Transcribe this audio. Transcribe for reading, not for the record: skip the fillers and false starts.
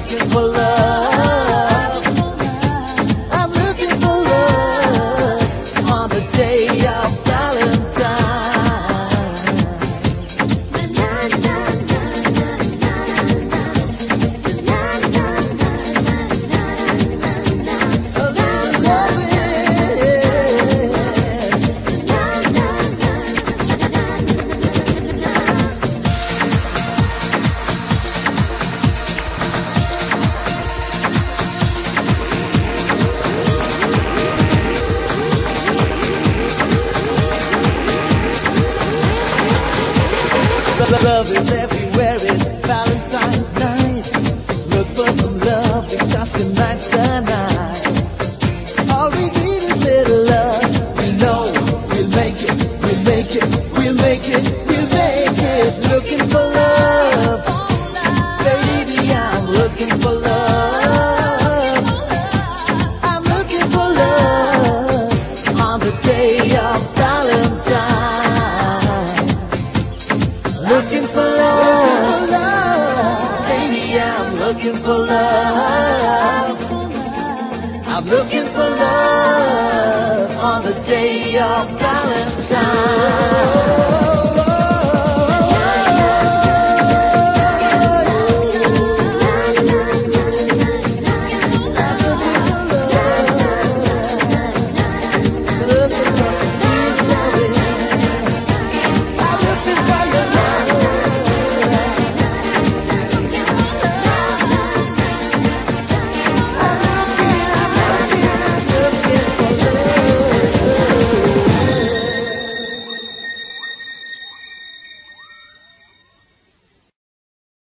looking for love. I'm looking for love on the day of Valentine. Love is everywhere, it's Valentine's night. Look for some love because tonight's the night. All we need is little love. We know we'll make it, we'll make it, we'll make it, we'll make it. Looking for love, baby, I'm looking for love. I'm looking for love on the day of Valentine. Looking for love, baby, I'm looking for love. I'm looking for love on the day of Valentine.